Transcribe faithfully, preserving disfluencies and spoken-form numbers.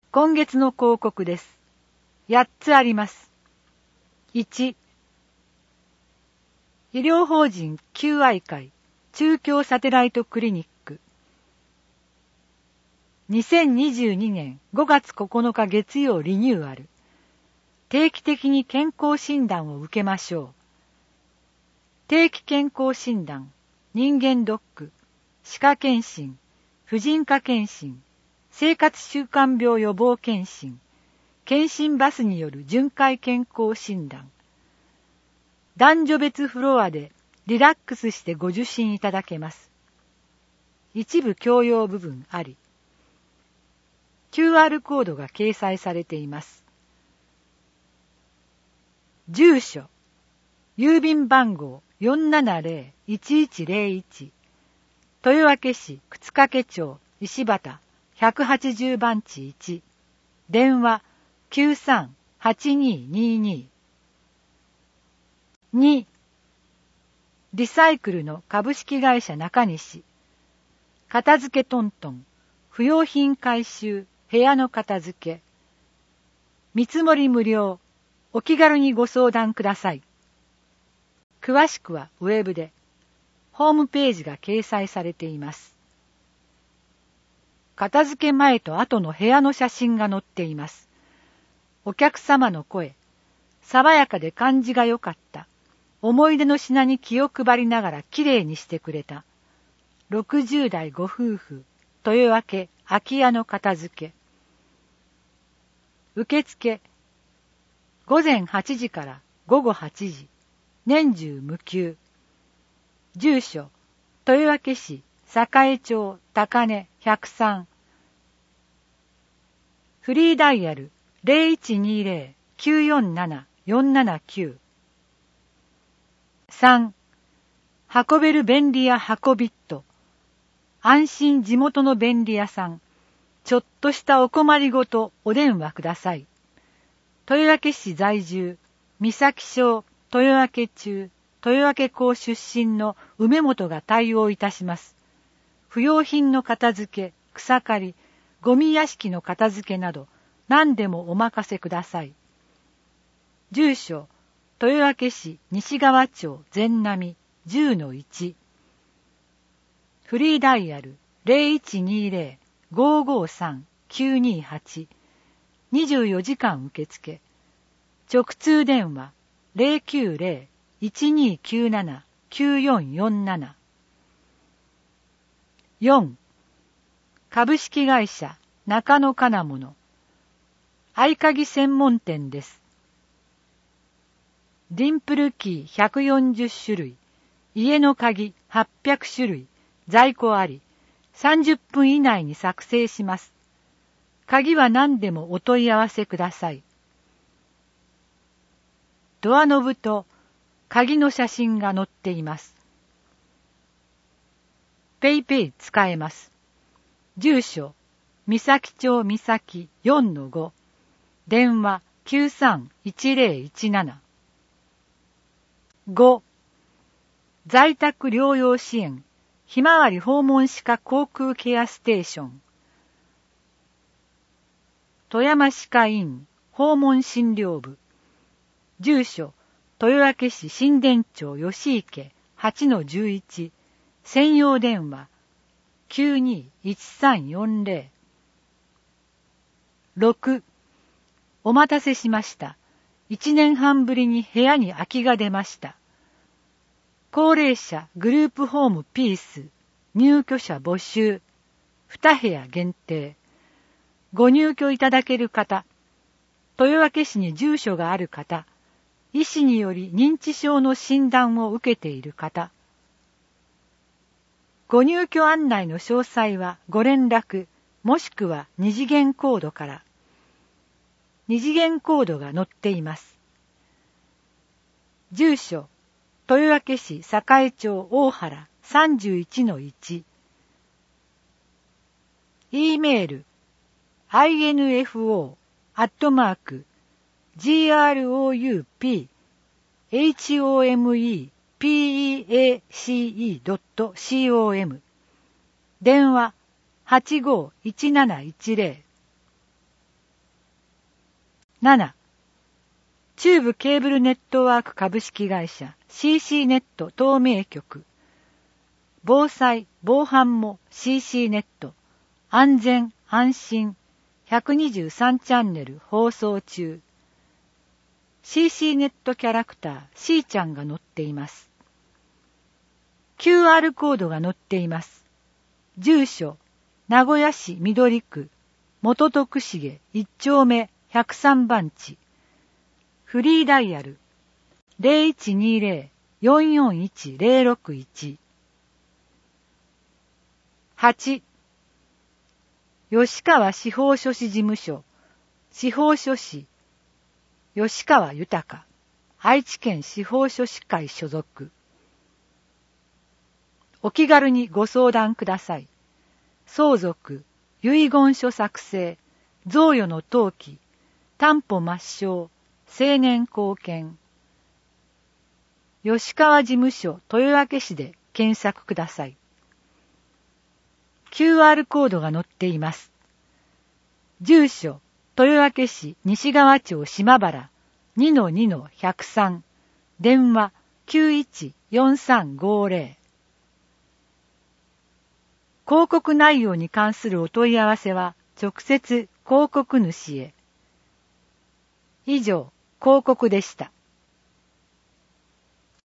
今月の広告です。やっつあります。いち、医療法人救愛会中京サテライトクリニック。にせんにじゅうにねんごがつここのか月曜リニューアル。定期的に健康診断を受けましょう。定期健康診断、人間ドック、歯科検診、婦人科検診、生活習慣病予防検診、検診バスによる巡回健康診断。男女別フロアでリラックスしてご受診いただけます。一部共用部分あり。キューアール コードが掲載されています。住所、郵便番号 よんななぜろいちいちぜろいち、豊明市沓掛町石畑ひゃくはちじゅうばんちいち、電話 きゅうさんはちにーにーにー。に、リサイクルの株式会社中西、片付けトントン、不用品回収、部屋の片付け、見積もり無料、お気軽にご相談ください。詳しくはウェブで、ホームページが掲載されています。片付け前と後の部屋の写真が載っています。お客様の声、爽やかで感じが良かった。思い出の品に気を配りながらきれいにしてくれた。ろくじゅうだいご夫婦、豊明空き家の片付け。受付、ごぜんはちじからごごはちじ、年中無休。住所、豊明市栄町高根ひゃくさん。フリーダイヤル ゼロいちにゼロ きゅうよんなな よんななきゅう。さん、運べる便利屋運びっと。安心地元の便利屋さん。ちょっとしたお困りごとお電話ください。豊明市在住、三崎町豊明中、豊明港出身の梅本が対応いたします。不用品の片付け、草刈り、ゴミ屋敷の片付けなど何でもお任せください。住所、豊明市西川町全並 じゅうのいち。フリーダイヤル ゼロいちにゼロ ごごさん きゅうにはち。にじゅうよじかん受付。直通電話 ゼロきゅうゼロ いちにきゅうなな きゅうよんよんなな。よん、株式会社中野金物合鍵専門店です。ディンプルキーひゃくよんじゅっしゅるい、家の鍵はっぴゃくしゅるい、在庫あり、さんじゅっぷん以内に作成します。鍵は何でもお問い合わせください。ドアノブと鍵の写真が載っています。ペイペイ使えます。住所、三崎町三崎 よんのご。電話 きゅうさんいちゼロいちなな。ご、在宅療養支援、ひまわり訪問歯科口腔ケアステーション。富山歯科院訪問診療部。住所、豊明市新田町吉池 はちのじゅういち。専用電話 きゅうにいちさんよんゼロ。ろく、お待たせしました。いちねんはんぶりに部屋に空きが出ました。高齢者グループホームピース入居者募集。にへや限定。ご入居いただける方、豊明市に住所がある方、医師により認知症の診断を受けている方。ご入居案内の詳細はご連絡、もしくは二次元コードから。二次元コードが載っています。住所、豊明市栄町大原 さんじゅういちのいち。E メール、アイエヌエフオー アットマーク、ジーアールオーユーピー エイチオーエムイー ピーイーエーシーイー ドット コム。電話 はちごいちなないちゼロ。 なな、中部ケーブルネットワーク株式会社 シーシー ネット透明局。防災・防犯も シーシー ネット。安全・安心。ひゃくにじゅうさんチャンネル放送中。シーシー ネットキャラクター C ちゃんが載っています。キューアール コードが載っています。住所、名古屋市緑区、元徳重いっ丁目ひゃくさん番地。フリーダイヤル ゼロいちにゼロ よんよんいち ゼロろくいち。はち、吉川司法書士事務所、司法書士、吉川豊、愛知県司法書士会所属。お気軽にご相談ください。相続、遺言書作成、贈与の登記、担保抹消、成年後見。吉川事務所豊明市で検索ください。キューアール コードが載っています。住所、豊明市西川町島原 にのにのひゃくさん。電話 きゅういちよんさんごゼロ。広告内容に関するお問い合わせは直接広告主へ。以上、広告でした。